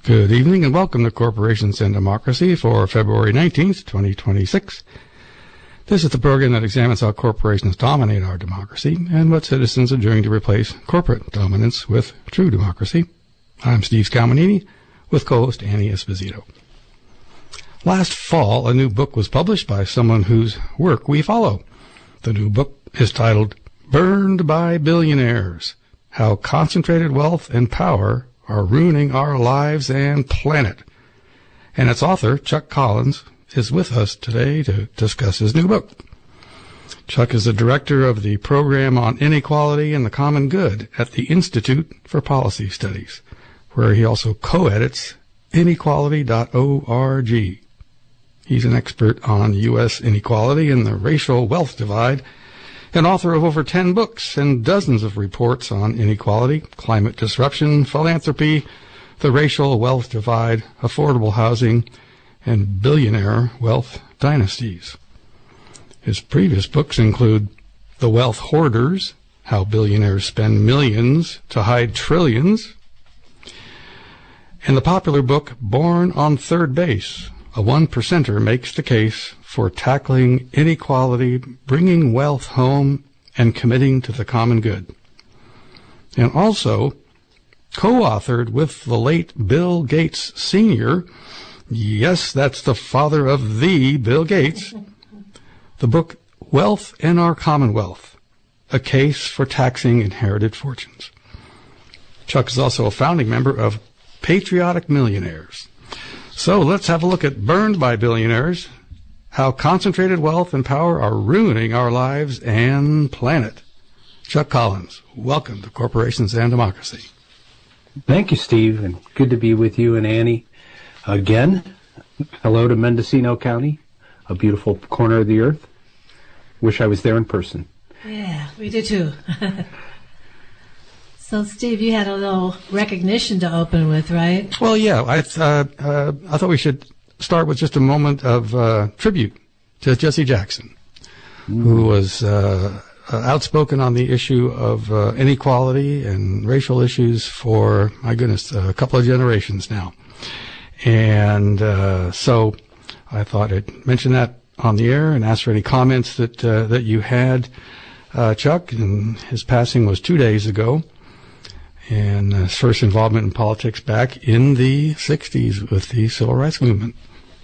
Good evening and welcome to Corporations and Democracy for February 19th, 2026. This is the program that examines how corporations dominate our democracy and what citizens are doing to replace corporate dominance with true democracy. I'm Steve Scalmanini with co-host Annie Esposito. Last fall, a new book was published by someone whose work we follow. The new book is titled Burned by Billionaires: How Concentrated Wealth and Power Are Ruining Our Lives and Planet. And its author, Chuck Collins, is with us today to discuss his new book. Chuck is the director of the Program on Inequality and the Common Good at the Institute for Policy Studies, where he also co-edits inequality.org. He's an expert on U.S. inequality and the racial wealth divide, and author of over 10 books and dozens of reports on inequality, climate disruption, philanthropy, the racial wealth divide, affordable housing, and billionaire wealth dynasties. His previous books include The Wealth Hoarders: How Billionaires Spend Millions to Hide Trillions, and the popular book Born on Third Base: A One-Percenter Makes the Case for Tackling Inequality, Bringing Wealth Home, and Committing to the Common Good. And also co-authored with the late Bill Gates Sr., yes, that's the father of the Bill Gates, the book Wealth in Our Commonwealth: A Case for Taxing Inherited Fortunes. Chuck is also a founding member of Patriotic Millionaires. So let's have a look at Burned by Billionaires: How Concentrated Wealth and Power Are Ruining Our Lives and Planet. Chuck Collins, welcome to Corporations and Democracy. Thank you, Steve, and good to be with you and Annie again. Hello to Mendocino County, a beautiful corner of the earth. Wish I was there in person. Yeah, we do too. So, Steve, you had a little recognition to open with, right? Well, yeah, I thought we should start with just a moment of tribute to Jesse Jackson, who was outspoken on the issue of inequality and racial issues for, my goodness, a couple of generations now. And so I thought I'd mention that on the air and ask for any comments that you had, Chuck. And his passing was 2 days ago, and his first involvement in politics back in the 60s with the Civil Rights Movement.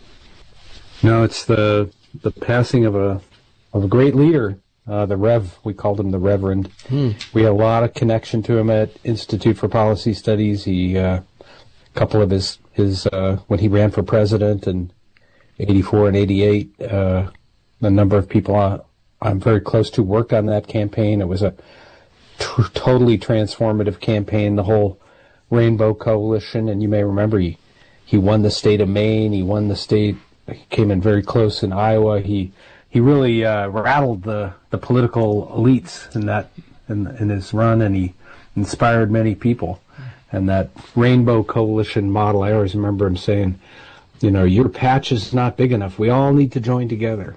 No, it's the passing of a great leader, the Rev. We called him the Reverend. We had a lot of connection to him at Institute for Policy Studies. He a couple of his when he ran for president in 84 and 88, a number of people I'm very close to worked on that campaign. It was a totally transformative campaign, the whole Rainbow Coalition, and you may remember he won the state of Maine, he won the state, he came in very close in Iowa. He really rattled the political elites in his run, and he inspired many people. And that Rainbow Coalition model, I always remember him saying, you know, your patch is not big enough. We all need to join together.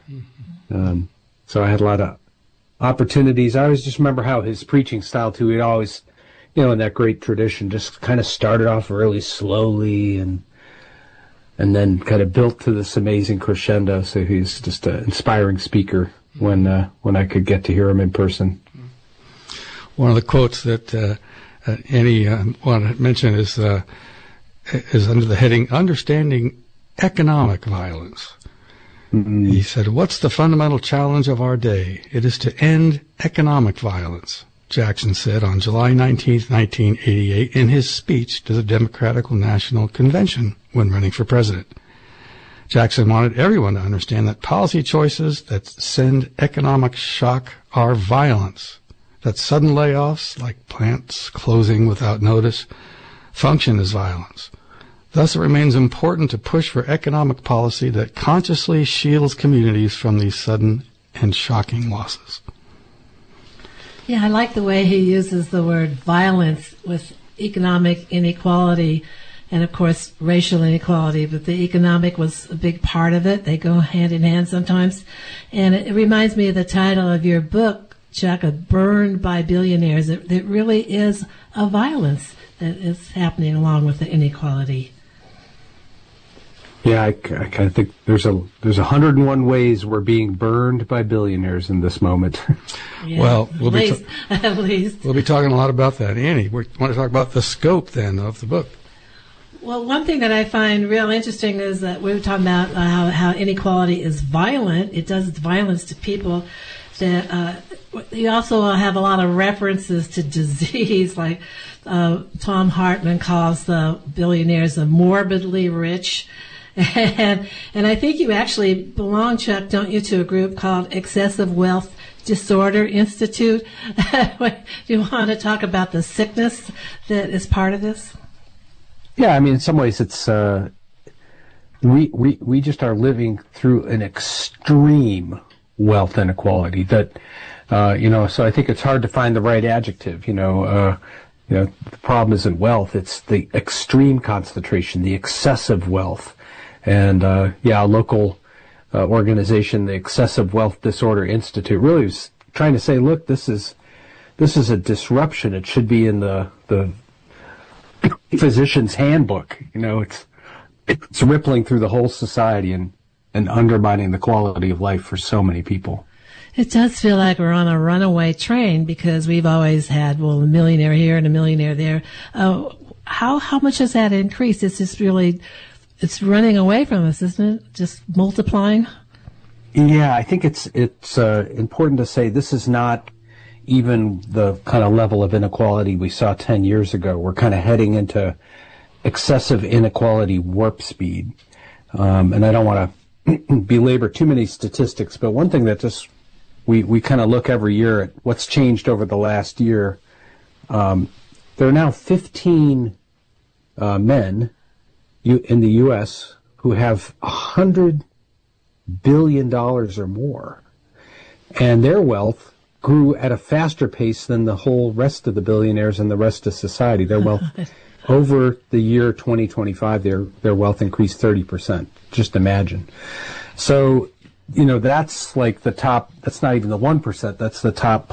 So I had a lot of opportunities. I always just remember how his preaching style, too, he'd always, you know, in that great tradition, just kind of started off really slowly and then kind of built to this amazing crescendo. So he's just an inspiring speaker when I could get to hear him in person. One of the quotes that Annie wanted to mention is under the heading Understanding Economic Violence. Mm-hmm. He said, "What's the fundamental challenge of our day? It is to end economic violence," Jackson said on July 19, 1988, in his speech to the Democratic National Convention when running for president. Jackson wanted everyone to understand that policy choices that send economic shock are violence, that sudden layoffs, like plants closing without notice, function as violence. Thus, it remains important to push for economic policy that consciously shields communities from these sudden and shocking losses. Yeah, I like the way he uses the word violence with economic inequality and, of course, racial inequality, but the economic was a big part of it. They go hand in hand sometimes. And it reminds me of the title of your book, Chuck, Burned by Billionaires. It really is a violence that is happening along with the inequality. Yeah, I kind of think there's 101 ways we're being burned by billionaires in this moment. Yeah, well, at least. We'll be talking a lot about that. Annie, we want to talk about the scope then of the book. Well, one thing that I find real interesting is that we were talking about how inequality is violent. It does violence to people. That you also have a lot of references to disease, like Tom Hartman calls the billionaires the morbidly rich. And I think you actually belong, Chuck, don't you, to a group called Excessive Wealth Disorder Institute. Do you want to talk about the sickness that is part of this? Yeah, I mean, in some ways, it's we just are living through an extreme wealth inequality that so I think it's hard to find the right adjective. The problem isn't wealth; it's the extreme concentration, the excessive wealth. And a local organization, the Excessive Wealth Disorder Institute, really was trying to say, look, this is a disruption. It should be in the physician's handbook. It's rippling through the whole society and undermining the quality of life for so many people. It does feel like we're on a runaway train because we've always had, a millionaire here and a millionaire there. How much has that increased? It's just really, it's running away from us, isn't it? Just multiplying? Yeah, I think it's important to say this is not even the kind of level of inequality we saw 10 years ago. We're kind of heading into excessive inequality warp speed. And I don't want to belabor too many statistics, but one thing that just we kind of look every year at what's changed over the last year. There are now 15 men in the U.S. who have $100 billion or more, and their wealth grew at a faster pace than the whole rest of the billionaires and the rest of society. Their wealth over the year 2025, their wealth increased 30%. Just imagine. So, that's like the top. That's not even the 1%. That's the top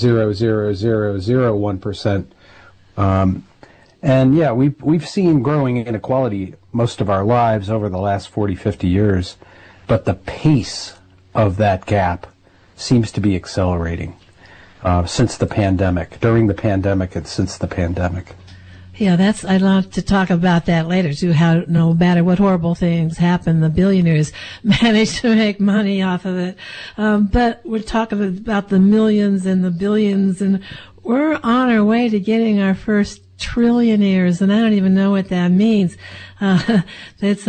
0.00001%. And yeah, we've seen growing inequality most of our lives over the last 40, 50 years, but the pace of that gap seems to be accelerating since the pandemic, during the pandemic and since the pandemic. Yeah, I'd love to talk about that later too, how no matter what horrible things happen, the billionaires manage to make money off of it. But we're talking about the millions and the billions, and we're on our way to getting our first trillionaires, and I don't even know what that means. It's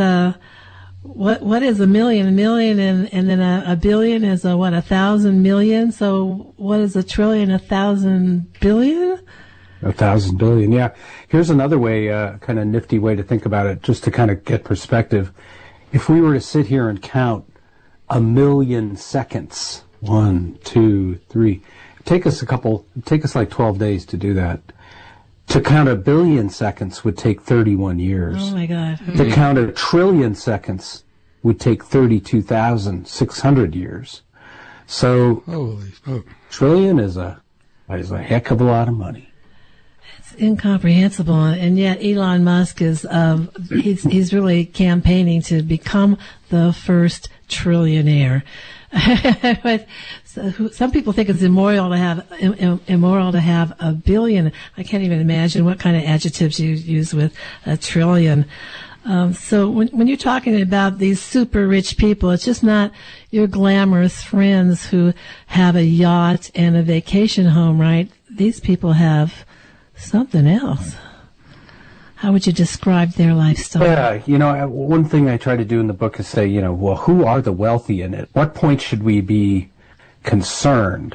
what is a million? A million and then a billion is 1,000 million. So what is a trillion? 1,000 billion? 1,000 billion, yeah. Here's another way, kind of nifty way to think about it, just to kind of get perspective. If we were to sit here and count 1 million seconds, 1, 2, 3, take us like 12 days to do that. To count 1 billion seconds would take 31 years. Oh my God. To count 1 trillion seconds would take 32,600 years. So, holy smoke. Trillion is a heck of a lot of money. It's incomprehensible, and yet Elon Musk is he's really campaigning to become the first trillionaire. But some people think it's immoral to have a billion. I can't even imagine what kind of adjectives you use with a trillion. So when you're talking about these super rich people, it's just not your glamorous friends who have a yacht and a vacation home, right? These people have something else. How would you describe their lifestyle? Yeah, one thing I try to do in the book is say, who are the wealthy, and at what point should we be concerned?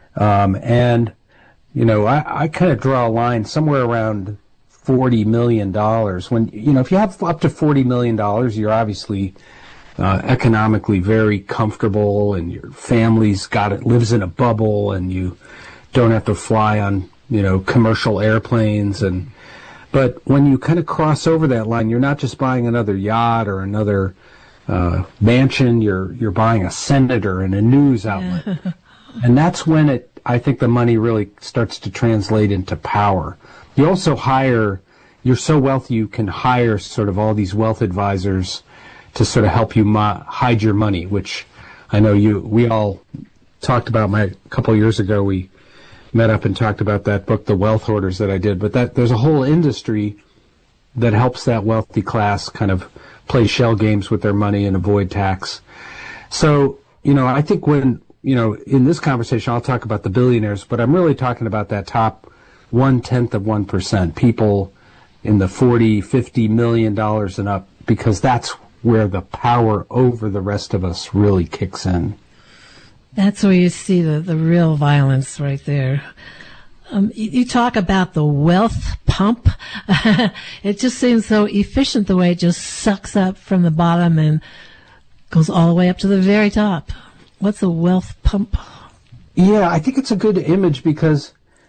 I kind of draw a line somewhere around $40 million. When, if you have up to $40 million, you're obviously economically very comfortable, and your family's lives in a bubble, and you don't have to fly on, commercial airplanes. But when you kind of cross over that line, you're not just buying another yacht or another mansion, you're buying a senator and a news outlet. Yeah. And that's when I think the money really starts to translate into power. You also you're so wealthy you can hire sort of all these wealth advisors sort of help you hide your money, which I know we all talked about a couple of years ago. We met up and talked about that book, The Wealth Hoarders, that I did. But there's a whole industry that helps that wealthy class kind of play shell games with their money and avoid tax. So, I think when, in this conversation, I'll talk about the billionaires, but I'm really talking about that top 0.1%, people in the $40-50 million and up, because that's where the power over the rest of us really kicks in. That's where you see the real violence right there. You talk about the wealth pump. It just seems so efficient the way it just sucks up from the bottom and goes all the way up to the very top. What's a wealth pump? Yeah, I think it's a good image because,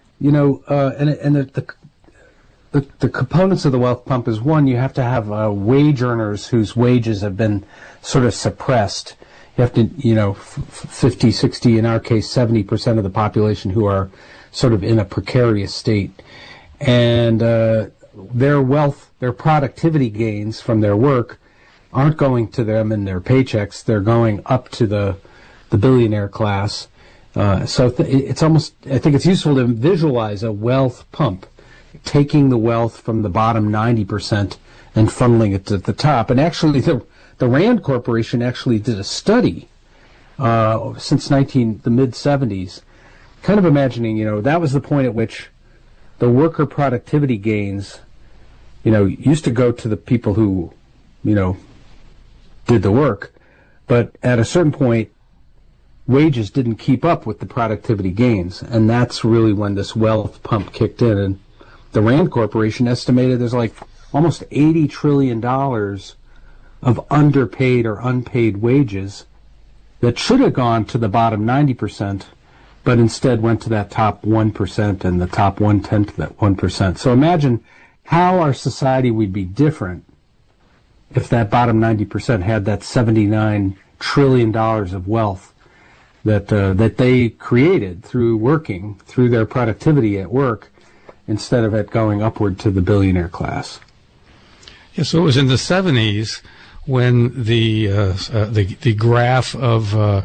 the components of the wealth pump is, one, you have to have wage earners whose wages have been sort of suppressed. You have to, 50, 60, in our case, 70% of the population who are sort of in a precarious state. And their wealth, their productivity gains from their work aren't going to them in their paychecks. They're going up to the billionaire class. So it's almost, I think it's useful to visualize a wealth pump, taking the wealth from the bottom 90% and funneling it to the top. And actually, the Rand Corporation actually did a study since the mid-'70s, kind of imagining, that was the point at which the worker productivity gains, used to go to the people who, did the work. But at a certain point, wages didn't keep up with the productivity gains. And that's really when this wealth pump kicked in. And the Rand Corporation estimated there's like almost $80 trillion of underpaid or unpaid wages that should have gone to the bottom 90%, but instead went to that top 1% and the top 1/10 of that 1%. So imagine how our society would be different if that bottom 90% had that $79 trillion of wealth that they created through working, through their productivity at work, instead of it going upward to the billionaire class. Yeah, so it was in the 70s when the graph of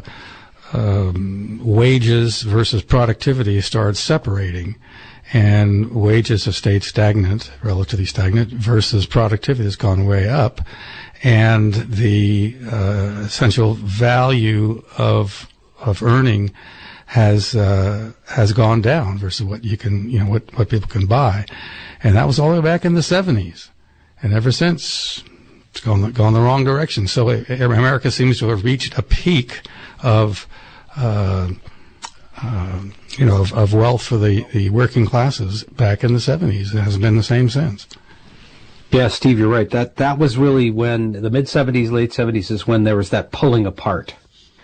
wages versus productivity started separating, and wages have stayed stagnant, relatively stagnant, versus productivity has gone way up, and the essential value of earning has gone down versus what you can, what people can buy, and that was all the way back in the 70s, and ever since it's gone the wrong direction. So America seems to have reached a peak of wealth for the working classes back in the 70s. It hasn't been the same since. Yeah, Steve, you're right. That was really when the mid-'70s, late 70s is when there was that pulling apart.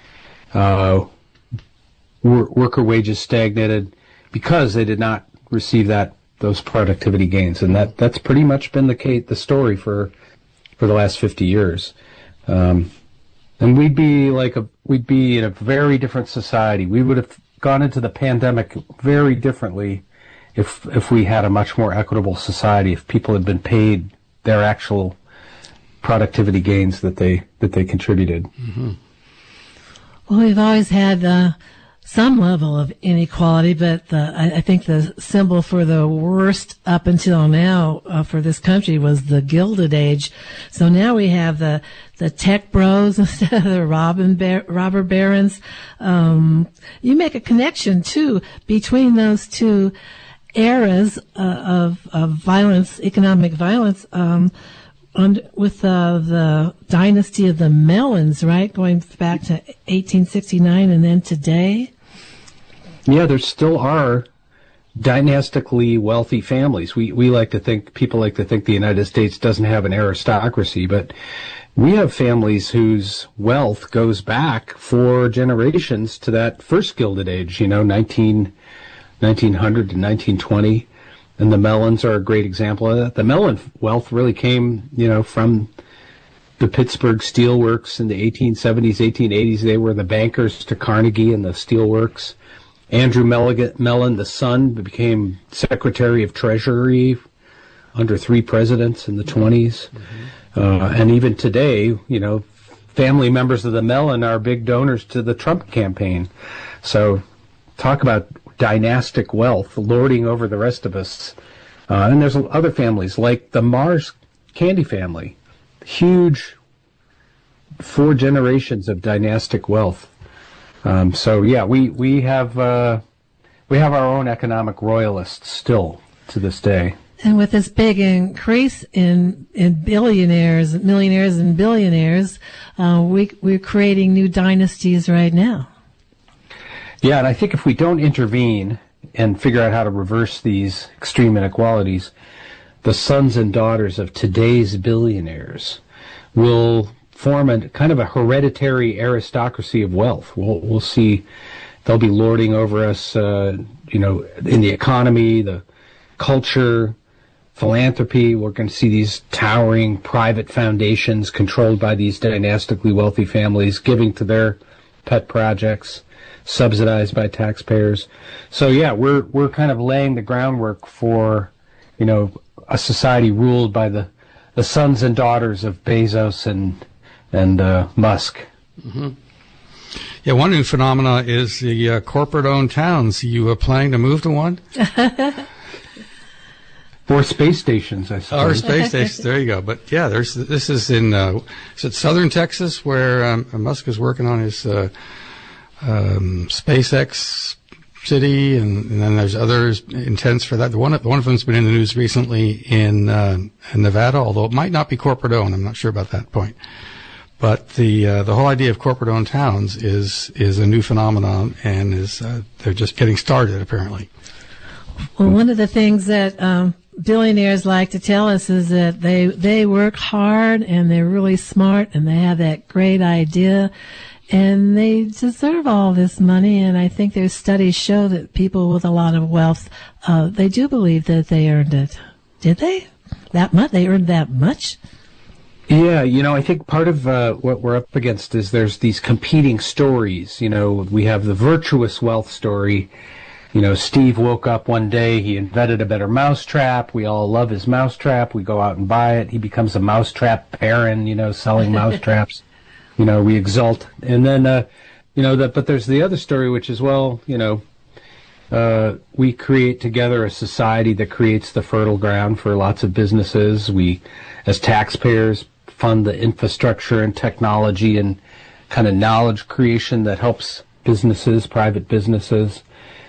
Worker wages stagnated because they did not receive those productivity gains, and that's pretty much been the story for the last 50 years. And we'd be in a very different society. We would have gone into the pandemic very differently if we had a much more equitable society, if people had been paid their actual productivity gains that they contributed. Mm-hmm. Well, we've always had some level of inequality, but I think the symbol for the worst up until now for this country was the Gilded Age. So now we have the tech bros instead of the robber barons. You make a connection too between those two eras of violence, economic violence, with the dynasty of the Mellons, right? Going back to 1869 and then today. Yeah, there still are dynastically wealthy families. People like to think the United States doesn't have an aristocracy, but we have families whose wealth goes back 4 generations to that first Gilded Age, 1900 to 1920. And the Mellons are a great example of that. The Mellon wealth really came, from the Pittsburgh Steelworks in the 1870s, 1880s. They were the bankers to Carnegie and the Steelworks. Andrew Mellon, the son, became Secretary of Treasury under 3 presidents in the 20s. And even today, family members of the Mellon are big donors to the Trump campaign. So talk about dynastic wealth lording over the rest of us. And there's other families like the Mars Candy family, huge 4 generations of dynastic wealth. So yeah, we have our own economic royalists still to this day. And with this big increase in millionaires and billionaires, we're creating new dynasties right now. Yeah, and I think if we don't intervene and figure out how to reverse these extreme inequalities, the sons and daughters of today's billionaires will form a kind of a hereditary aristocracy of wealth. We'll see they'll be lording over us, in the economy, the culture, philanthropy. We're going to see these towering private foundations controlled by these dynastically wealthy families, giving to their pet projects, subsidized by taxpayers. So yeah, we're kind of laying the groundwork for, a society ruled by the sons and daughters of Bezos and Musk. Mm-hmm. Yeah, one new phenomena is the corporate-owned towns. You planning to move to one? Or space stations, I suppose. Or space stations, there you go. But yeah, this is in is it southern Texas where Musk is working on his SpaceX city, and then there's others intents for that. One of them's been in the news recently in Nevada, although it might not be corporate-owned. I'm not sure about that point. But the whole idea of corporate-owned towns is a new phenomenon, and they're just getting started apparently. Well, one of the things that billionaires like to tell us is that they work hard and they're really smart and they have that great idea and they deserve all this money. And I think their studies show that people with a lot of wealth, they do believe that they earned it. Did they? That much? They earned that much? Yeah, I think part of what we're up against is there's these competing stories. We have the virtuous wealth story. Steve woke up one day, he invented a better mousetrap. We all love his mousetrap. We go out and buy it. He becomes a mousetrap baron, selling mousetraps. We exult. And then, but there's the other story, which is, we create together a society that creates the fertile ground for lots of businesses. We, as taxpayers, fund the infrastructure and technology and kind of knowledge creation that helps businesses, private businesses.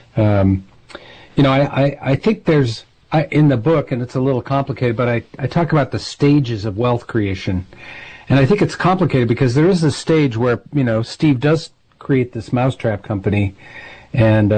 I think there's, in the book, and it's a little complicated, but I talk about the stages of wealth creation. And I think it's complicated because there is a stage where, Steve does create this mousetrap company, and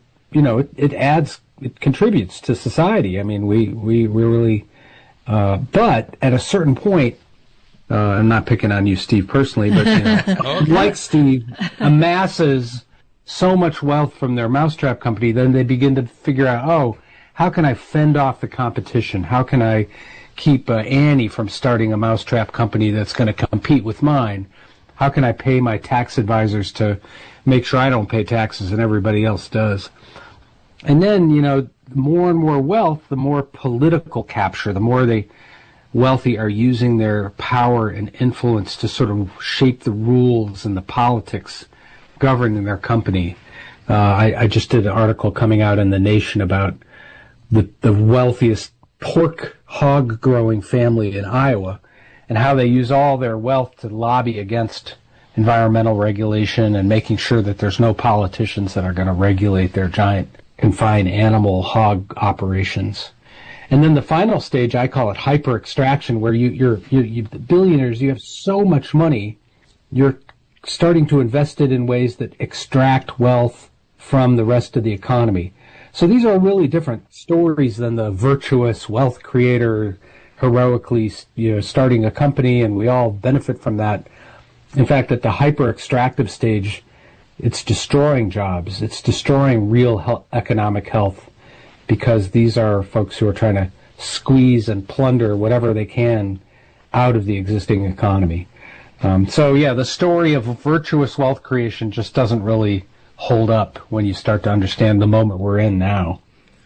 it contributes to society. I mean, we really, but at a certain point, I'm not picking on you, Steve, personally, but, Okay. Like Steve, amasses so much wealth from their mousetrap company, then they begin to figure out, how can I fend off the competition? How can I keep Annie from starting a mousetrap company that's going to compete with mine? How can I pay my tax advisors to make sure I don't pay taxes and everybody else does? And then, more and more wealth, the more political capture, the more the wealthy are using their power and influence to sort of shape the rules and the politics governing their company. I just did an article coming out in The Nation about the wealthiest pork hog growing family in Iowa and how they use all their wealth to lobby against environmental regulation and making sure that there's no politicians that are going to regulate their giant confined animal hog operations. And then the final stage, I call it hyper extraction, where you're billionaires, you have so much money, you're starting to invest it in ways that extract wealth from the rest of the economy. So these are really different stories than the virtuous wealth creator heroically, starting a company, and we all benefit from that. In fact, at the hyper extractive stage, it's destroying jobs. It's destroying real economic health, because these are folks who are trying to squeeze and plunder whatever they can out of the existing economy. The story of virtuous wealth creation just doesn't really hold up when you start to understand the moment we're in now.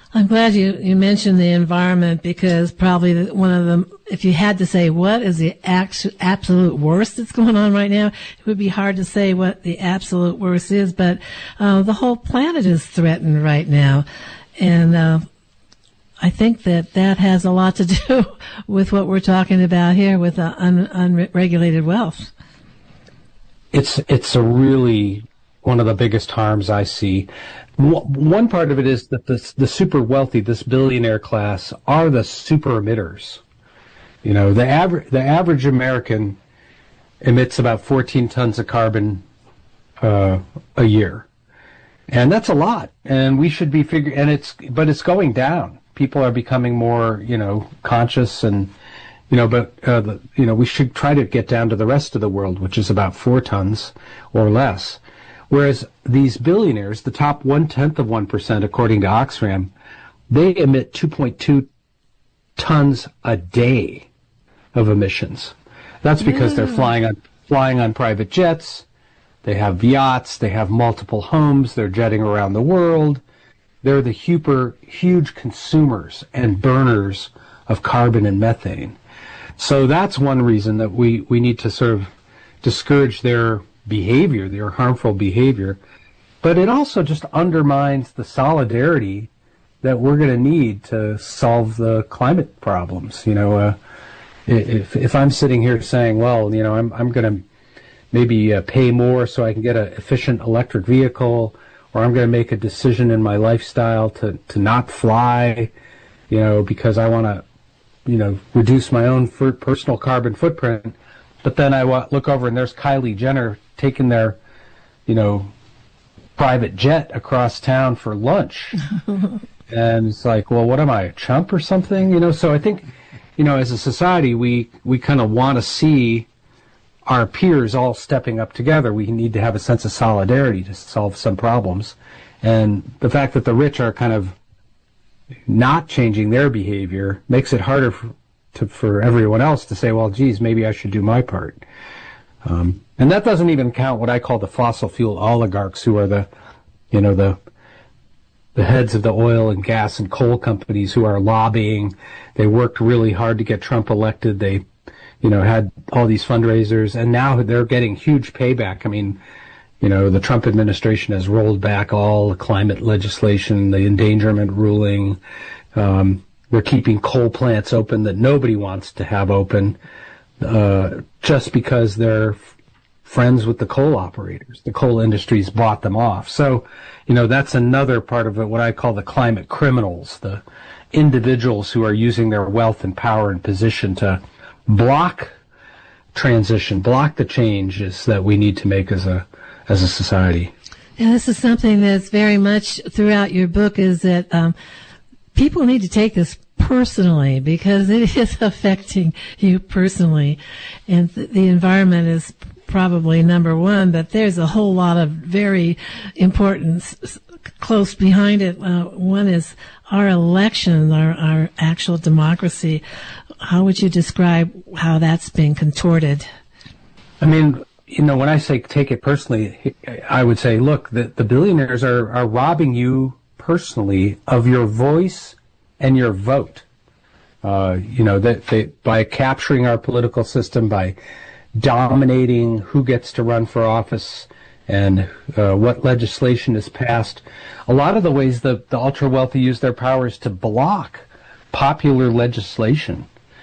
I'm glad you mentioned the environment, because probably one of them, if you had to say what is the absolute worst that's going on right now, it would be hard to say what the absolute worst is, but the whole planet is threatened right now. And I think that has a lot to do with what we're talking about here with unregulated wealth. It's a really one of the biggest harms I see. One part of it is that the super wealthy, this billionaire class, are the super emitters. You know, the average American emits about 14 tons of carbon a year, and that's a lot. And we should be but it's going down. People are becoming more, conscious, and we should try to get down to the rest of the world, which is about 4 tons or less. Whereas these billionaires, the top 1/10 of 1%, according to Oxfam, they emit 2.2 tons a day of emissions. That's because they're flying on private jets. They have yachts. They have multiple homes. They're jetting around the world. They're the huge consumers and burners of carbon and methane. So that's one reason that we need to sort of discourage their behavior, their harmful behavior. But it also just undermines the solidarity that we're going to need to solve the climate problems. If I'm sitting here saying, well, I'm going to maybe pay more so I can get an efficient electric vehicle, or I'm going to make a decision in my lifestyle to not fly, because I want to, reduce my own personal carbon footprint. But then I look over and there's Kylie Jenner taking their, private jet across town for lunch. And it's like, well, what am I, a chump or something? So I think, as a society, we kind of want to see our peers all stepping up together. We need to have a sense of solidarity to solve some problems. And the fact that the rich are kind of not changing their behavior makes it harder for everyone else to say, well, geez, maybe I should do my part. And that doesn't even count what I call the fossil fuel oligarchs, who are the heads of the oil and gas and coal companies who are lobbying. They worked really hard to get Trump elected. They, had all these fundraisers, and now they're getting huge payback. I mean, the Trump administration has rolled back all the climate legislation, the endangerment ruling. They're keeping coal plants open that nobody wants to have open, just because they're friends with the coal operators. The coal industry's bought them off. So, that's another part of it, what I call the climate criminals, the individuals who are using their wealth and power and position to block transition, block the changes that we need to make as a society. And this is something that's very much throughout your book, is that people need to take this personally, because it is affecting you personally. And the environment is probably number one, but there's a whole lot of very important close behind it. One is our elections, our actual democracy. How would you describe how that's being contorted? I mean, when I say take it personally, I would say, look, the billionaires are robbing you personally of your voice and your vote. That they, by capturing our political system, by dominating who gets to run for office and what legislation is passed. A lot of the ways the ultra-wealthy use their powers to block popular legislation.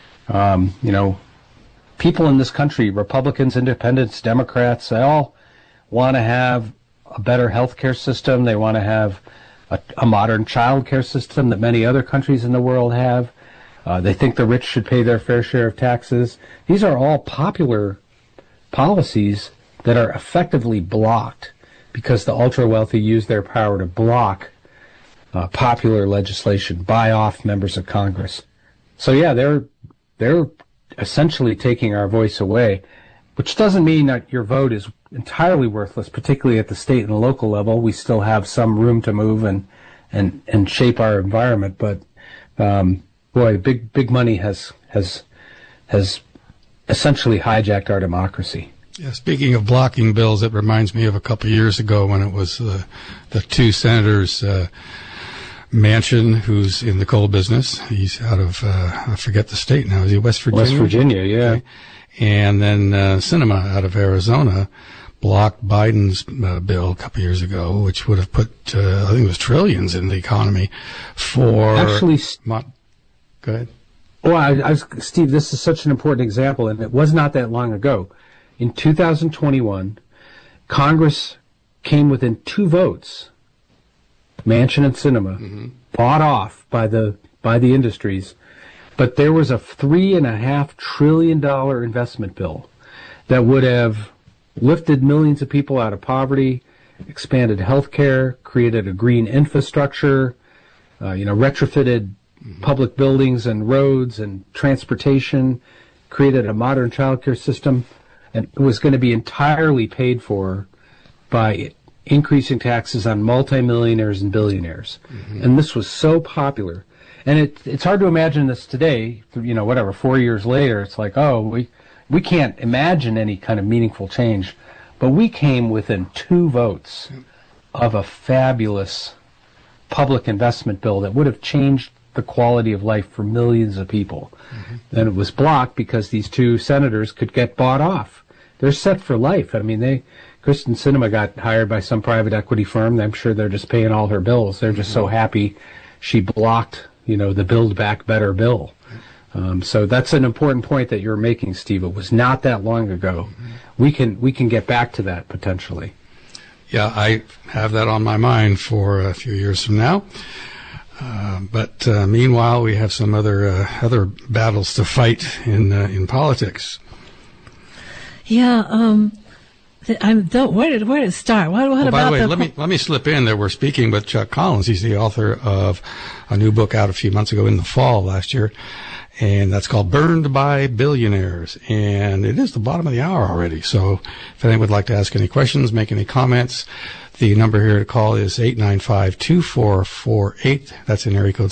People in this country, Republicans, Independents, Democrats, they all want to have a better healthcare system. They want to have a modern child care system that many other countries in the world have. They think the rich should pay their fair share of taxes. These are all popular policies that are effectively blocked because the ultra-wealthy use their power to block popular legislation, buy off members of Congress. So yeah, they're essentially taking our voice away, which doesn't mean that your vote is entirely worthless, particularly at the state and local level. We still have some room to move and shape our environment, but boy, big money has essentially hijacked our democracy. Yeah, speaking of blocking bills, it reminds me of a couple of years ago when it was the two senators, Manchin, who's in the coal business. He's out of, I forget the state now. Is he West Virginia? West Virginia, yeah. Okay. And then Sinema out of Arizona blocked Biden's bill a couple years ago, which would have put, I think it was trillions in the economy for... Actually... Go ahead. Well, Steve, this is such an important example, and it was not that long ago. In 2021, Congress came within 2 votes, Manchin and Sinema, bought off by the industries, but there was a $3.5 trillion investment bill that would have lifted millions of people out of poverty, expanded health care, created a green infrastructure, retrofitted public buildings and roads and transportation, created a modern child care system, and it was going to be entirely paid for by increasing taxes on multimillionaires and billionaires. And this was so popular. And it's hard to imagine this today, 4 years later, it's like, we can't imagine any kind of meaningful change. But we came within 2 votes of a fabulous public investment bill that would have changed the quality of life for millions of people. And it was blocked because these 2 senators could get bought off. They're set for life. I mean, Kyrsten Sinema got hired by some private equity firm. I'm sure they're just paying all her bills. They're just so happy she blocked, the Build Back Better bill. So that's an important point that you're making, Steve. It was not that long ago. We can get back to that potentially. Yeah, I have that on my mind for a few years from now. But meanwhile, we have some other battles to fight in politics. Yeah. Where did it start? What about by the way, let me slip in that we're speaking with Chuck Collins. He's the author of a new book out a few months ago in the fall last year, and that's called Burned by Billionaires. And it is the bottom of the hour already. So if anyone would like to ask any questions, make any comments, the number here to call is 895-2448. That's in area code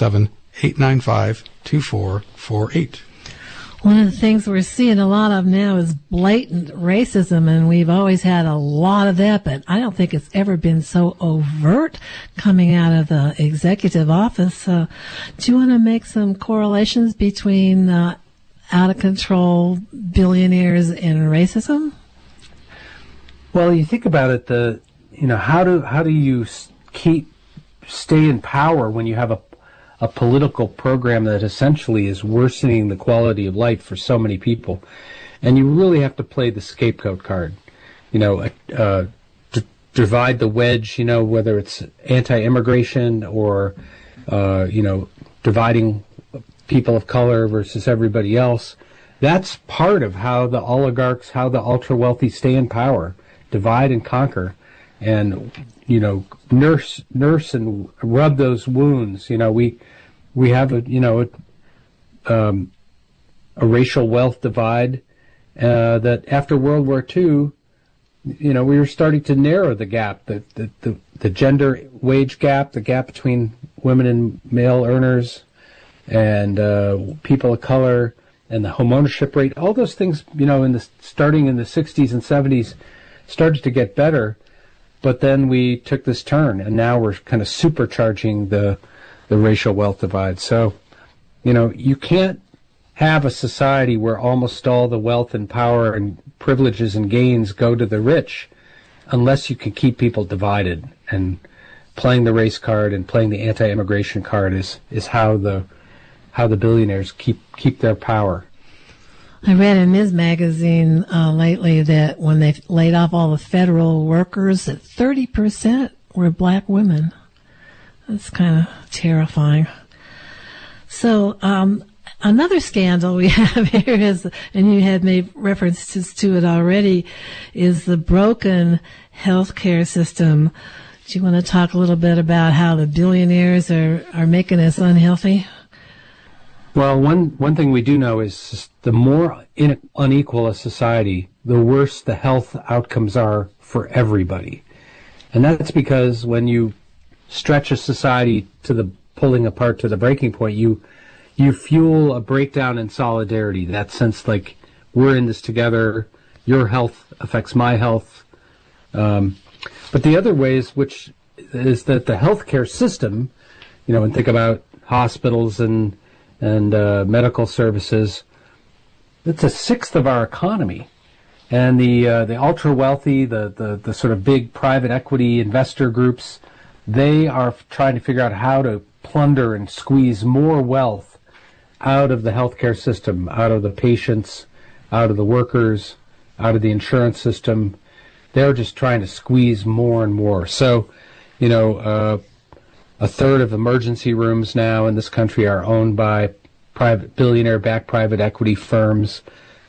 707-895-2448. One of the things we're seeing a lot of now is blatant racism, and we've always had a lot of that, but I don't think it's ever been so overt coming out of the executive office. Do you want to make some correlations between out-of-control billionaires and racism? Well, you think about it, how do you stay in power when you have a political program that essentially is worsening the quality of life for so many people? And you really have to play the scapegoat card. Divide the wedge, whether it's anti-immigration or, dividing people of color versus everybody else. That's part of how the oligarchs, how the ultra-wealthy stay in power. Divide and conquer. And, nurse and rub those wounds. We have a racial wealth divide that after World War II, we were starting to narrow the gap, the gender wage gap, the gap between women and male earners and people of color, and the home ownership rate. All those things, starting in the 60s and 70s, started to get better. But then we took this turn, and now we're kind of supercharging the racial wealth divide. So, you can't have a society where almost all the wealth and power and privileges and gains go to the rich unless you can keep people divided. And playing the race card and playing the anti-immigration card is how the billionaires keep their power. I read in Ms. Magazine lately that when they laid off all the federal workers, that 30% were black women. That's kind of terrifying. So another scandal we have here is, and you had made references to it already, is the broken healthcare system. Do you want to talk a little bit about how the billionaires are making us unhealthy? Well, one thing we do know is the more unequal a society, the worse the health outcomes are for everybody. And that's because when you stretch a society to the pulling apart to the breaking point, you fuel a breakdown in solidarity. That sense like we're in this together, your health affects my health. But the other ways, which is that the healthcare system and think about hospitals and medical services. It's a sixth of our economy. And the ultra wealthy, the sort of big private equity investor groups, they are trying to figure out how to plunder and squeeze more wealth out of the healthcare system, out of the patients, out of the workers, out of the insurance system. They're just trying to squeeze more and more. So, a third of emergency rooms now in this country are owned by billionaire-backed private equity firms.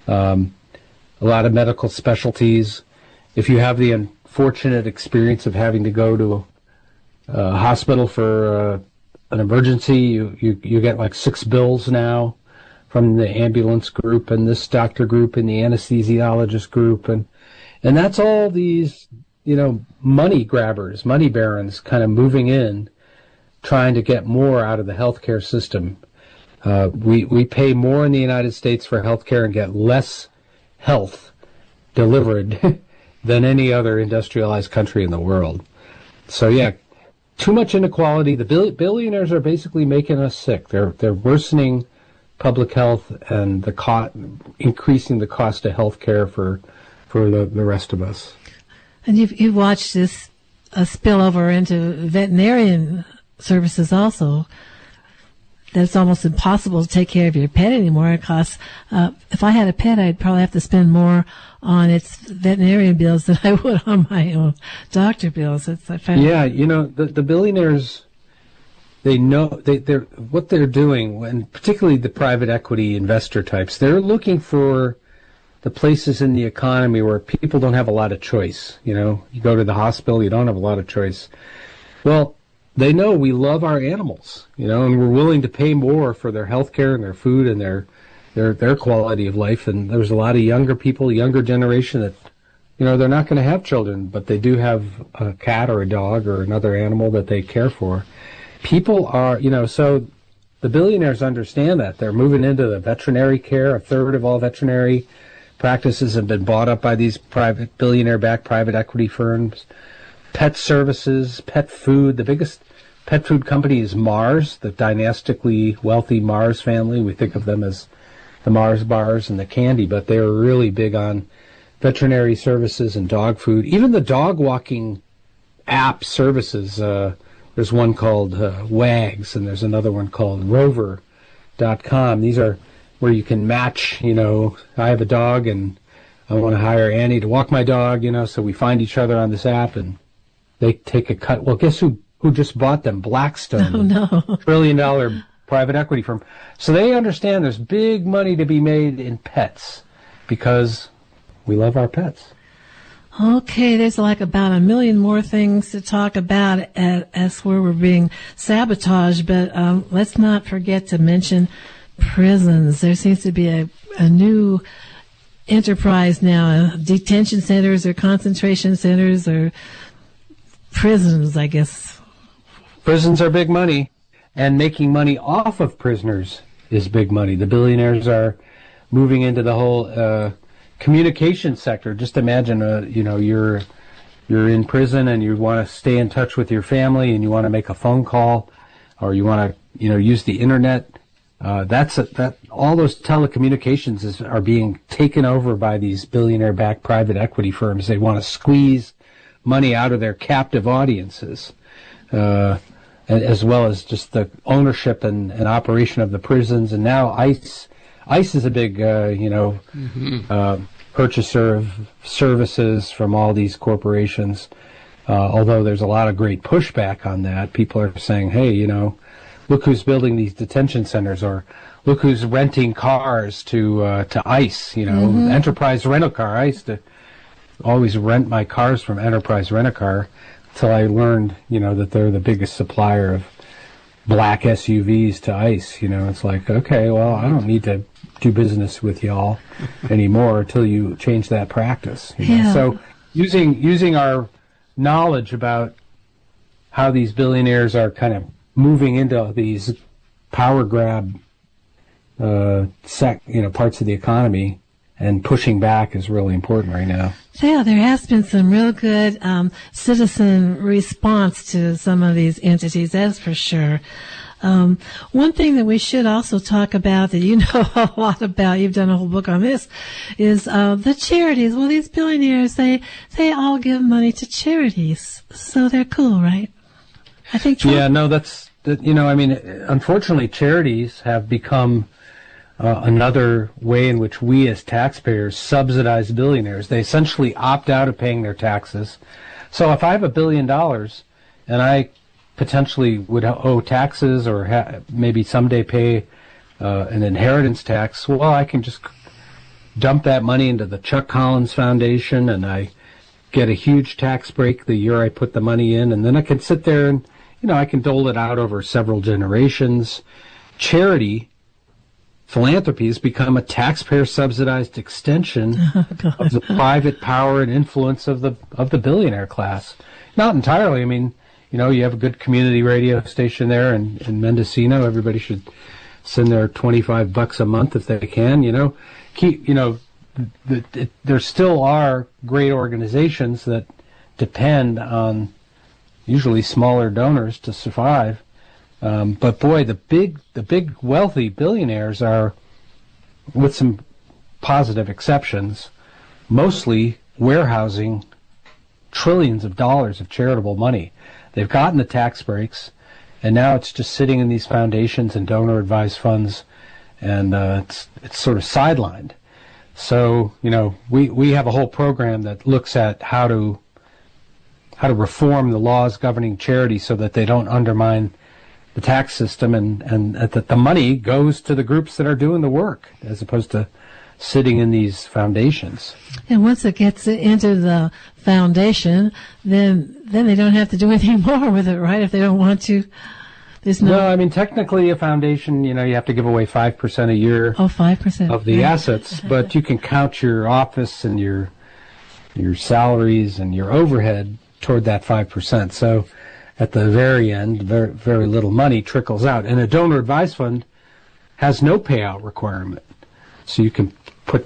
A lot of medical specialties. If you have the unfortunate experience of having to go to a hospital for an emergency, you get like 6 bills now from the ambulance group and this doctor group and the anesthesiologist group, and that's all these money grabbers, money barons, kind of moving in, trying to get more out of the healthcare system. We pay more in the United States for healthcare and get less health delivered than any other industrialized country in the world. So yeah, too much inequality. The billionaires are basically making us sick. They're worsening public health and increasing the cost of healthcare for the rest of us. And you've watched this spill over into veterinarian services also. That it's almost impossible to take care of your pet anymore. It costs, if I had a pet, I'd probably have to spend more on its veterinarian bills than I would on my own doctor bills. The billionaires, they know they're what they're doing, and particularly the private equity investor types, they're looking for the places in the economy where people don't have a lot of choice. You go to the hospital, you don't have a lot of choice. Well, they know we love our animals, and we're willing to pay more for their health care and their food and their quality of life. And there's a lot of younger people, younger generation that, they're not going to have children, but they do have a cat or a dog or another animal that they care for. People are, so the billionaires understand that. They're moving into the veterinary care. A third of all veterinary practices have been bought up by these billionaire-backed private equity firms. Pet services, pet food. The biggest pet food company is Mars, the dynastically wealthy Mars family. We think of them as the Mars bars and the candy, but they are really big on veterinary services and dog food. Even the dog walking app services. There's one called Wags, and there's another one called Rover.com. These are where you can match, I have a dog and I want to hire Annie to walk my dog, so we find each other on this app and they take a cut. Well, guess who just bought them? Blackstone. Oh, no. $1 trillion private equity firm. So they understand there's big money to be made in pets because we love our pets. Okay, there's like about 1 million more things to talk about as where we're being sabotaged, but let's not forget to mention prisons. There seems to be a new enterprise now, detention centers or concentration centers or prisons, I guess. Prisons are big money, and making money off of prisoners is big money. The billionaires are moving into the whole communication sector. Just imagine, you're in prison and you want to stay in touch with your family and you want to make a phone call or you want to, use the internet. All those telecommunications are being taken over by these billionaire-backed private equity firms. They want to squeeze money out of their captive audiences, as well as just the ownership and operation of the prisons. And now ICE is a big, purchaser of services from all these corporations. Although there's a lot of great pushback on that. People are saying, hey, look who's building these detention centers, or look who's renting cars to ICE, Enterprise Rent-A-Car. I used to always rent my cars from Enterprise Rent-A-Car until I learned, that they're the biggest supplier of black SUVs to ICE. It's like, okay, well, I don't need to do business with y'all anymore until you change that practice. Yeah. So using our knowledge about how these billionaires are kind of moving into these power grab parts of the economy and pushing back is really important right now. Yeah, there has been some real good citizen response to some of these entities, that's for sure. One thing that we should also talk about that you know a lot about, you've done a whole book on this, is the charities. Well, these billionaires, they all give money to charities, so they're cool, right? I think. Yeah, no, unfortunately, charities have become another way in which we as taxpayers subsidize billionaires. They essentially opt out of paying their taxes. So if I have $1 billion and I potentially would owe taxes or maybe someday pay an inheritance tax, well, I can just dump that money into the Chuck Collins Foundation and I get a huge tax break the year I put the money in, and then I can sit there and, I can dole it out over several generations. Philanthropy has become a taxpayer-subsidized extension of the private power and influence of the billionaire class. Not entirely. You have a good community radio station there in Mendocino. Everybody should send their $25 a month if they can. There still are great organizations that depend on usually smaller donors to survive. But boy, the big wealthy billionaires are, with some positive exceptions, mostly warehousing trillions of dollars of charitable money. They've gotten the tax breaks, and now it's just sitting in these foundations and donor-advised funds, and it's sort of sidelined. So, we have a whole program that looks at how to reform the laws governing charity so that they don't undermine the tax system, and that the money goes to the groups that are doing the work as opposed to sitting in these foundations. And once it gets into the foundation, then they don't have to do anything more with it, right? If they don't want to. Well, technically a foundation, you have to give away 5% a year 5% of the assets, but you can count your office and your salaries and your overhead toward that 5%. So at the very end, very, very little money trickles out. And a donor advised fund has no payout requirement. So you can put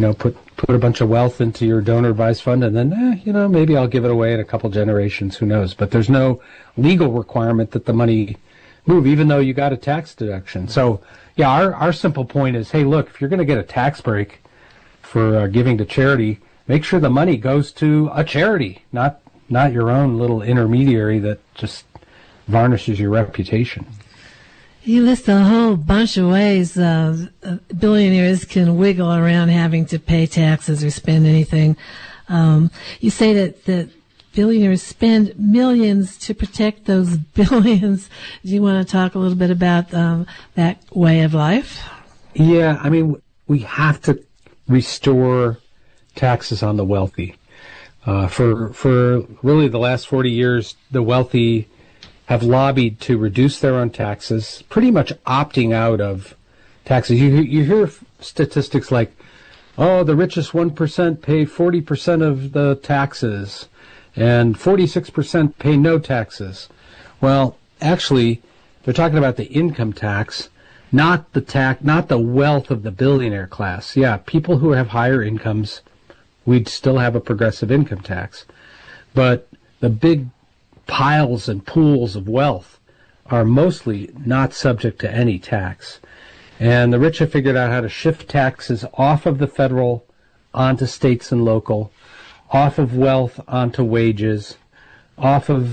a bunch of wealth into your donor advised fund, and then, maybe I'll give it away in a couple generations, who knows. But there's no legal requirement that the money move, even though you got a tax deduction. So, yeah, our simple point is, hey, look, if you're going to get a tax break for giving to charity, make sure the money goes to a charity, not your own little intermediary that just varnishes your reputation. You list a whole bunch of ways billionaires can wiggle around having to pay taxes or spend anything. You say that billionaires spend millions to protect those billions. Do you want to talk a little bit about that way of life? Yeah, we have to restore taxes on the wealthy. For really the last 40 years, the wealthy have lobbied to reduce their own taxes, pretty much opting out of taxes. You hear statistics like, the richest 1% pay 40% of the taxes, and 46% pay no taxes. Well, actually, they're talking about the income tax, not the wealth of the billionaire class. Yeah, people who have higher incomes, we'd still have a progressive income tax. But the big piles and pools of wealth are mostly not subject to any tax. And the rich have figured out how to shift taxes off of the federal onto states and local, off of wealth onto wages, off of,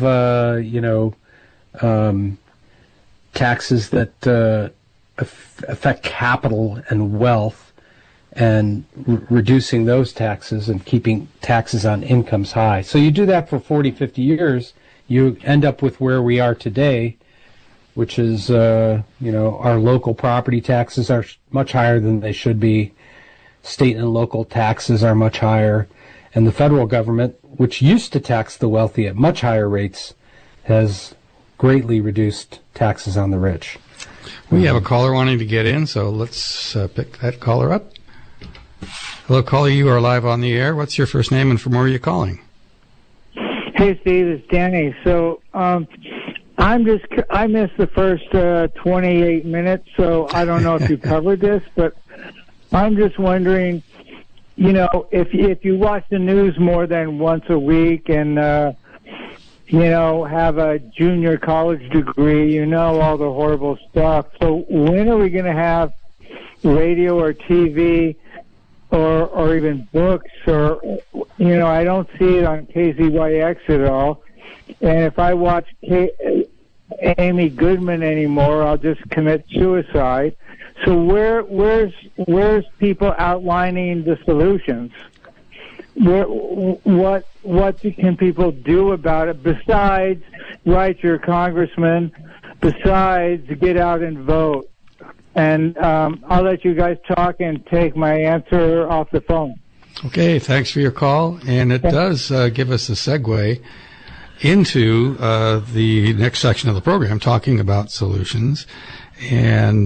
taxes that affect capital and wealth, and reducing those taxes and keeping taxes on incomes high. So you do that for 40, 50 years, you end up with where we are today, which is, our local property taxes are much higher than they should be. State and local taxes are much higher. And the federal government, which used to tax the wealthy at much higher rates, has greatly reduced taxes on the rich. We have a caller wanting to get in, so let's pick that caller up. Hello, caller. You are live on the air. What's your first name and from where are you calling? Hey, Steve, it's Danny. So, I missed the first 28 minutes, so I don't know if you covered this, but I'm just wondering, if you watch the news more than once a week and have a junior college degree, all the horrible stuff. So when are we going to have radio or TV or even books or, I don't see it on KZYX at all. And if I watch Amy Goodman anymore, I'll just commit suicide. So where's people outlining the solutions? What can people do about it besides write your congressman, besides get out and vote? And I'll let you guys talk and take my answer off the phone. Okay, thanks for your call. And it does give us a segue into the next section of the program, talking about solutions. And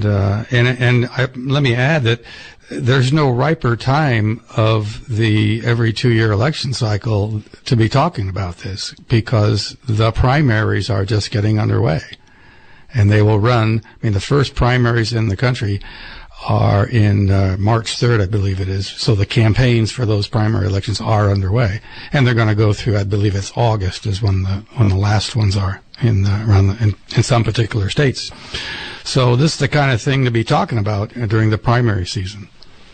let me add that there's no riper time of the every 2-year election cycle to be talking about this, because the primaries are just getting underway. And they will run, the first primaries in the country are in March 3rd, I believe it is. So the campaigns for those primary elections are underway. And they're going to go through, I believe it's August is when the last ones are in some particular states. So this is the kind of thing to be talking about during the primary season.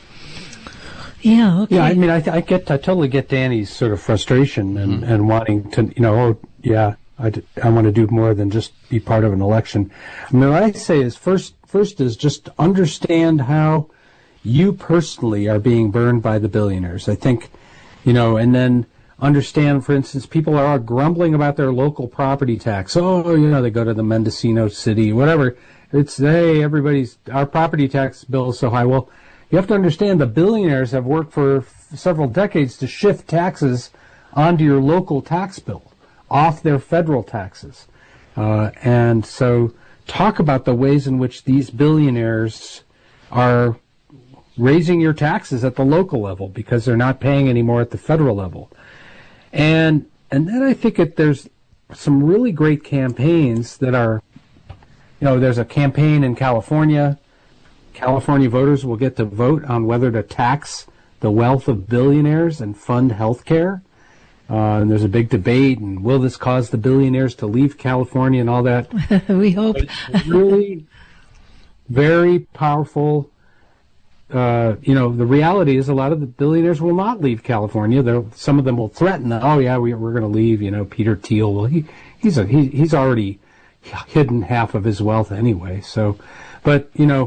Yeah. Okay. Yeah. I totally get Danny's sort of frustration and wanting to, I want to do more than just be part of an election. What I say is first is just understand how you personally are being burned by the billionaires. I think, and then understand, for instance, people are grumbling about their local property tax. Oh, they go to the Mendocino city, whatever. It's, hey, our property tax bill is so high. Well, you have to understand the billionaires have worked for several decades to shift taxes onto your local tax bill, off their federal taxes. And so talk about the ways in which these billionaires are raising your taxes at the local level because they're not paying anymore at the federal level. And then I think there's some really great campaigns that are, there's a campaign in California. California voters will get to vote on whether to tax the wealth of billionaires and fund health care. And there's a big debate, and will this cause the billionaires to leave California and all that? We hope. It's really very powerful. The reality is a lot of the billionaires will not leave California. Some of them will threaten that, we're going to leave. Peter Thiel, well, he's already hidden half of his wealth anyway. So, but,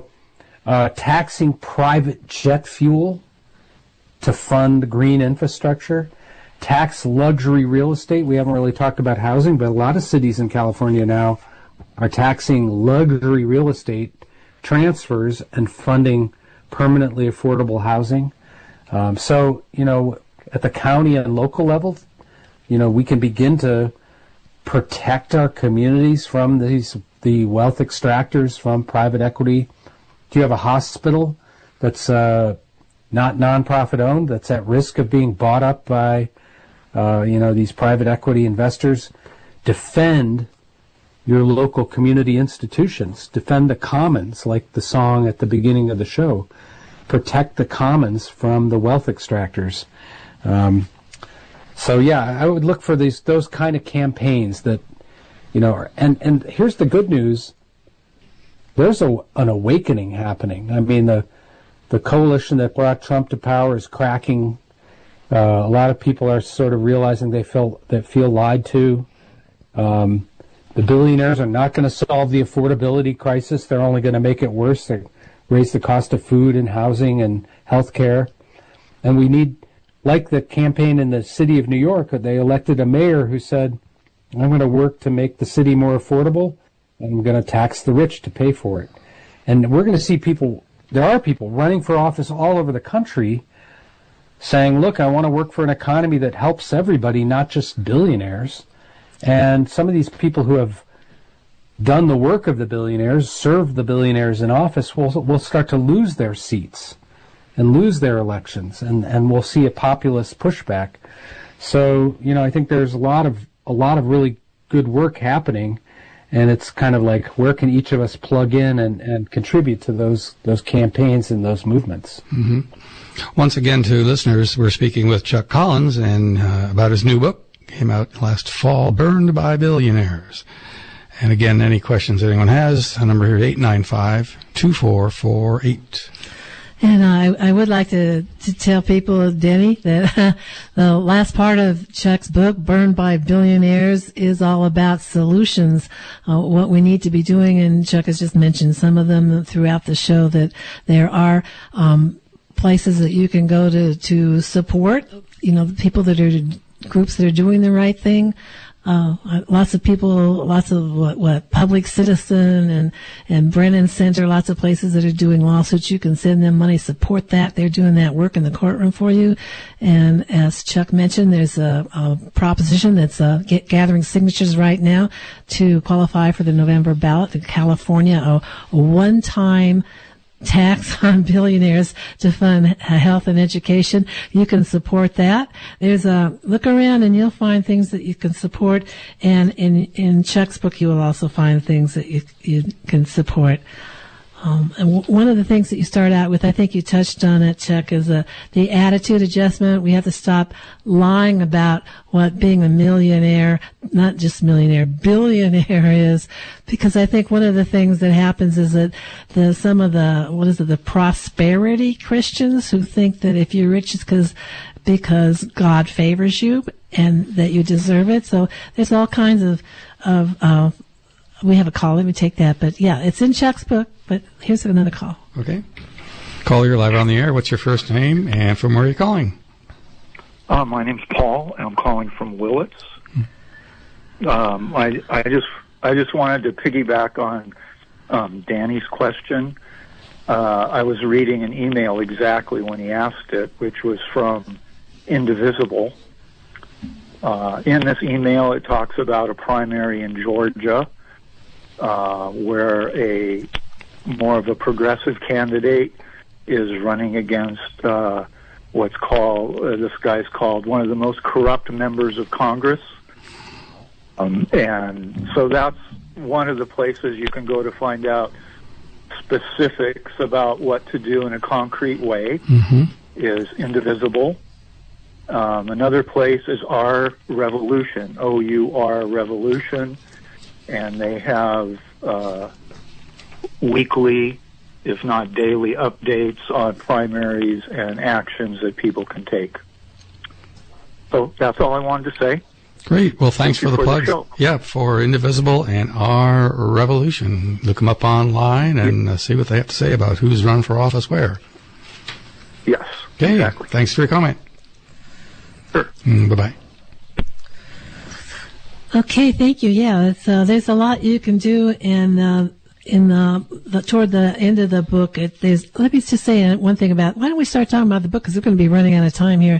taxing private jet fuel to fund green infrastructure, tax luxury real estate. We haven't really talked about housing, but a lot of cities in California now are taxing luxury real estate transfers and funding permanently affordable housing. So, at the county and local level, we can begin to protect our communities from the wealth extractors, from private equity. Do you have a hospital that's not nonprofit owned, that's at risk of being bought up by these private equity investors? Defend your local community institutions. Defend the commons, like the song at the beginning of the show. Protect the commons from the wealth extractors. I would look for those kind of campaigns that, and here's the good news. There's an awakening happening. The coalition that brought Trump to power is cracking. A lot of people are sort of realizing they feel lied to. The billionaires are not going to solve the affordability crisis. They're only going to make it worse. They raise the cost of food and housing and health care. And we need, like the campaign in the city of New York, they elected a mayor who said, I'm going to work to make the city more affordable, and I'm going to tax the rich to pay for it. And we're going to see there are people running for office all over the country saying, look, I want to work for an economy that helps everybody, not just billionaires. And some of these people who have done the work of the billionaires, served the billionaires in office, will start to lose their seats and lose their elections, and we'll see a populist pushback. So, I think there's a lot of really good work happening, and it's kind of like, where can each of us plug in and contribute to those campaigns and those movements? Mm-hmm. Once again, to listeners, we're speaking with Chuck Collins and about his new book. Came out last fall, Burned by Billionaires. And again, any questions anyone has, the number here, 895-2448. And I would like to tell people, Denny, that the last part of Chuck's book, Burned by Billionaires, is all about solutions, what we need to be doing. And Chuck has just mentioned some of them throughout the show, that there are places that you can go to support, the people that are, groups that are doing the right thing. Lots of people, lots of what Public Citizen and Brennan Center, lots of places that are doing lawsuits. You can send them money, support that. They're doing that work in the courtroom for you. And as Chuck mentioned, there's a proposition that's gathering signatures right now to qualify for the November ballot in California, a one-time tax on billionaires to fund health and education. You can support that. There's look around and you'll find things that you can support. And in Chuck's book, you will also find things that you can support. And one of the things that you start out with, I think you touched on it, Chuck, is the attitude adjustment. We have to stop lying about what being a millionaire, not just millionaire, billionaire is, because I think one of the things that happens is that some of the prosperity Christians who think that if you're rich, it's because God favors you and that you deserve it. So there's all kinds of we have a call. Let me take that. But yeah, it's in Chuck's book. But here's another call. Okay. Caller, you're live on the air. What's your first name and from where are you calling? My name's Paul, and I'm calling from Willits. I just wanted to piggyback on Danny's question. I was reading an email exactly when he asked it, which was from Indivisible. In this email, it talks about a primary in Georgia where a more of a progressive candidate is running against what's called, this guy's called one of the most corrupt members of Congress. And so that's one of the places you can go to find out specifics about what to do in a concrete way, is Indivisible. Another place is Our Revolution, O-U-R Revolution, and they have weekly, if not daily, updates on primaries and actions that people can take. So that's all I wanted to say. Great. Well, thanks for the plug. Yeah, for Indivisible and Our Revolution. Look them up online and see what they have to say about who's run for office where. Yes. Okay. Exactly. Thanks for your comment. Sure. Bye-bye. Okay, thank you. Yeah, there's a lot you can do, and toward the end of the book, let me just say one thing about. Why don't we start talking about the book, because we're going to be running out of time here.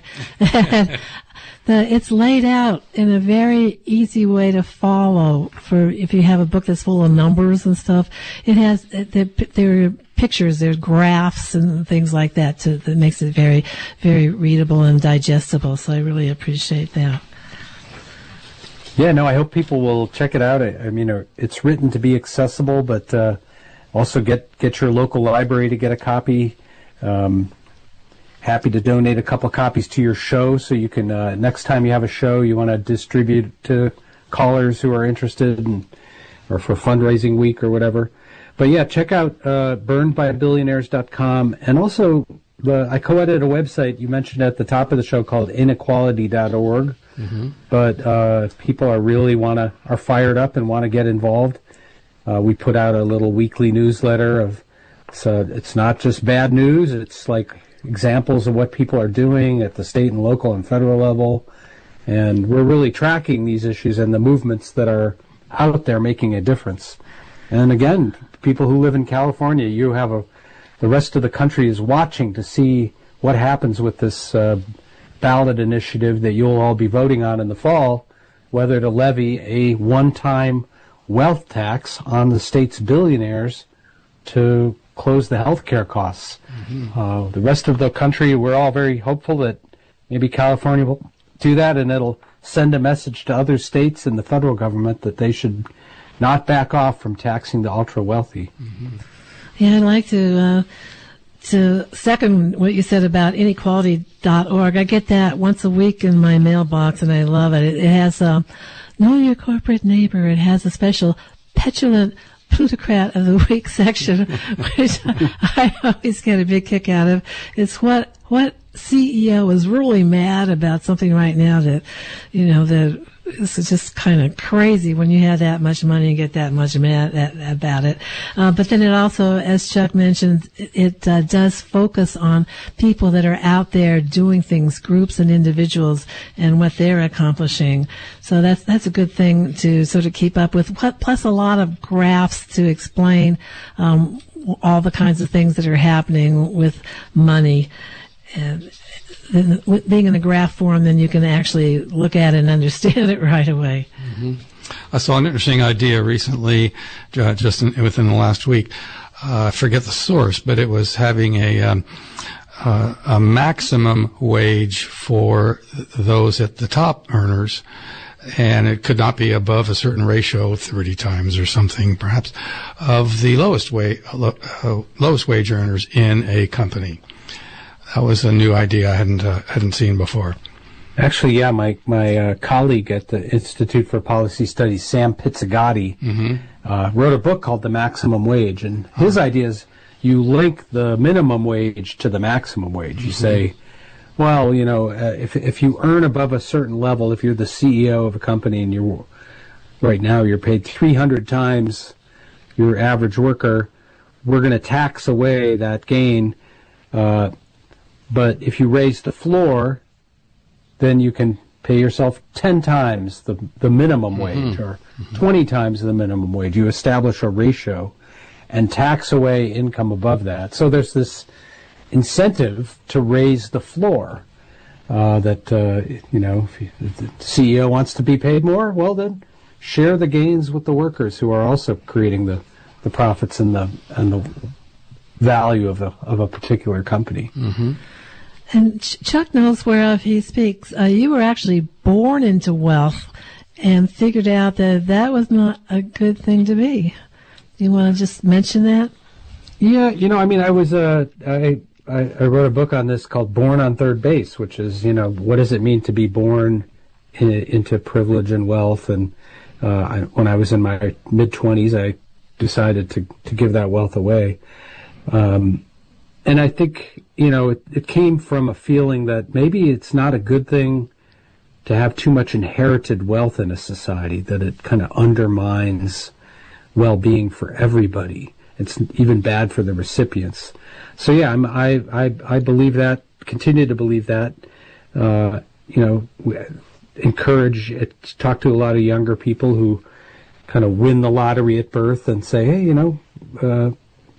It's laid out in a very easy way to follow. For if you have a book that's full of numbers and stuff, it has there are pictures, there's graphs and things like that that makes it very, very readable and digestible. So I really appreciate that. Yeah, no, I hope people will check it out. I mean, it's written to be accessible, but also get your local library to get a copy. Happy to donate a couple copies to your show, so you can, next time you have a show you want to distribute to callers who are interested, or for fundraising week or whatever. But yeah, check out burnedbybillionaires.com, and also I co-edited a website you mentioned at the top of the show called inequality.org. But if people are fired up and want to get involved, we put out a little weekly newsletter so it's not just bad news, it's like examples of what people are doing at the state and local and federal level, and we're really tracking these issues and the movements that are out there making a difference. And again, people who live in California, you have the rest of the country is watching to see what happens with this ballot initiative that you'll all be voting on in the fall, whether to levy a one-time wealth tax on the state's billionaires to close the health care costs. The rest of the country, we're all very hopeful that maybe California will do that, and it'll send a message to other states and the federal government that they should not back off from taxing the ultra-wealthy. Yeah, I'd like to to second what you said about inequality.org, I get that once a week in my mailbox, and I love it. It has Know Your Corporate Neighbor. It has a special petulant plutocrat of the week section, which I always get a big kick out of. It's what CEO is really mad about something right now that, that this is just kind of crazy when you have that much money and get that much mad about it. But then it also, as Chuck mentioned, it does focus on people that are out there doing things, groups and individuals, and what they're accomplishing. So that's a good thing to sort of keep up with. Plus a lot of graphs to explain all the kinds of things that are happening with money. And being in a graph form, then you can actually look at it and understand it right away. Mm-hmm. I saw an interesting idea recently, within the last week. I forget the source, but it was having a maximum wage for those at the top earners, and it could not be above a certain ratio, 30 times or something, perhaps, of the lowest wage earners in a company. That was a new idea I hadn't seen before. Actually, yeah, my colleague at the Institute for Policy Studies, Sam Pizzigatti, wrote a book called The Maximum Wage, and his idea is you link the minimum wage to the maximum wage. You say, well, if you earn above a certain level, if you're the CEO of a company and right now you're paid 300 times your average worker, we're going to tax away that gain. But if you raise the floor, then you can pay yourself 10 times the minimum wage or 20 times the minimum wage. You establish a ratio and tax away income above that. So there's this incentive to raise the floor if the CEO wants to be paid more, well, then share the gains with the workers who are also creating the profits and the value of a particular company. Mm-hmm. And Chuck knows whereof he speaks. You were actually born into wealth and figured out that was not a good thing to be. Do you want to just mention that? Yeah, I was I wrote a book on this called Born on Third Base, which is, what does it mean to be born into privilege and wealth? And when I was in my mid-20s, I decided to give that wealth away. And I think, it came from a feeling that maybe it's not a good thing to have too much inherited wealth in a society, that it kind of undermines well-being for everybody. It's even bad for the recipients. So yeah, I believe that, continue to believe that. Talk to a lot of younger people who kind of win the lottery at birth and say, hey,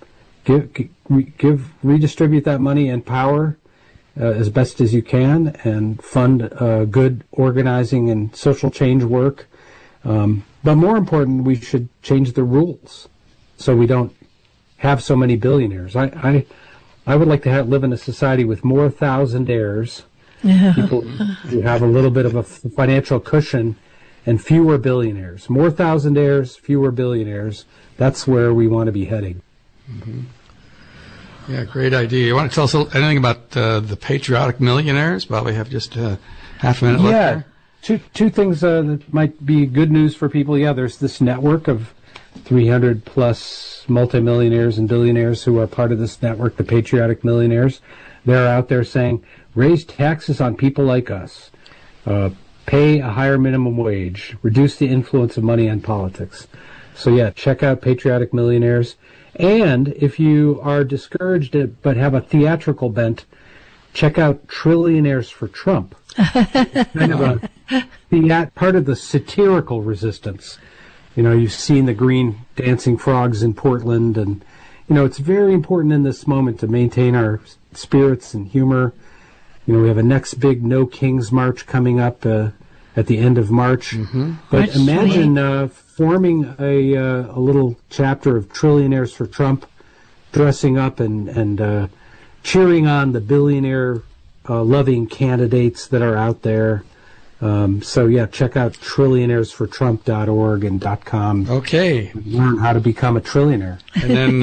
redistribute that money and power as best as you can, and fund good organizing and social change work. But more important, we should change the rules so we don't have so many billionaires. I would like to live in a society with more thousandaires, people who have a little bit of a financial cushion, and fewer billionaires. More thousandaires, fewer billionaires. That's where we want to be heading. Mm-hmm. Yeah, great idea. You want to tell us anything about the patriotic millionaires? While we have just half a minute left there. Two things that might be good news for people. Yeah, there's this network of 300 plus multimillionaires and billionaires who are part of this network, the patriotic millionaires. They're out there saying, raise taxes on people like us, pay a higher minimum wage, reduce the influence of money on politics. So yeah, check out Patriotic Millionaires. And if you are discouraged but have a theatrical bent, check out Trillionaires for Trump. Kind of part of the satirical resistance. You've seen the green dancing frogs in Portland, and it's very important in this moment to maintain our spirits and humor. We have a next big No Kings March coming up at the end of March. Mm-hmm. But imagine forming a little chapter of Trillionaires for Trump, dressing up and cheering on the billionaire loving candidates that are out there, Check out trillionairesfortrump.org and .com. Okay. Learn how to become a trillionaire. And then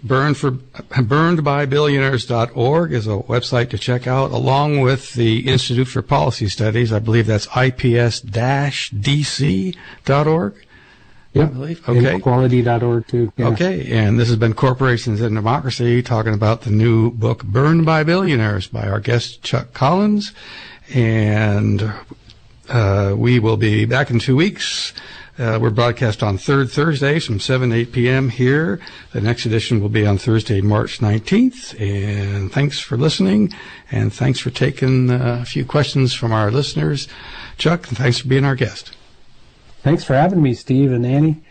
burnedbybillionaires.org is a website to check out, along with the Institute for Policy Studies. I believe that's ips-dc.org. Yeah, I believe. Okay. Inequality.org too. Yeah. Okay, and this has been Corporations and Democracy, talking about the new book, Burned by Billionaires, by our guest, Chuck Collins. And we will be back in 2 weeks. We're broadcast on third Thursdays from 7 to 8 p.m. here. The next edition will be on Thursday, March 19th. And thanks for listening, and thanks for taking a few questions from our listeners. Chuck, and thanks for being our guest. Thanks for having me, Steve and Annie.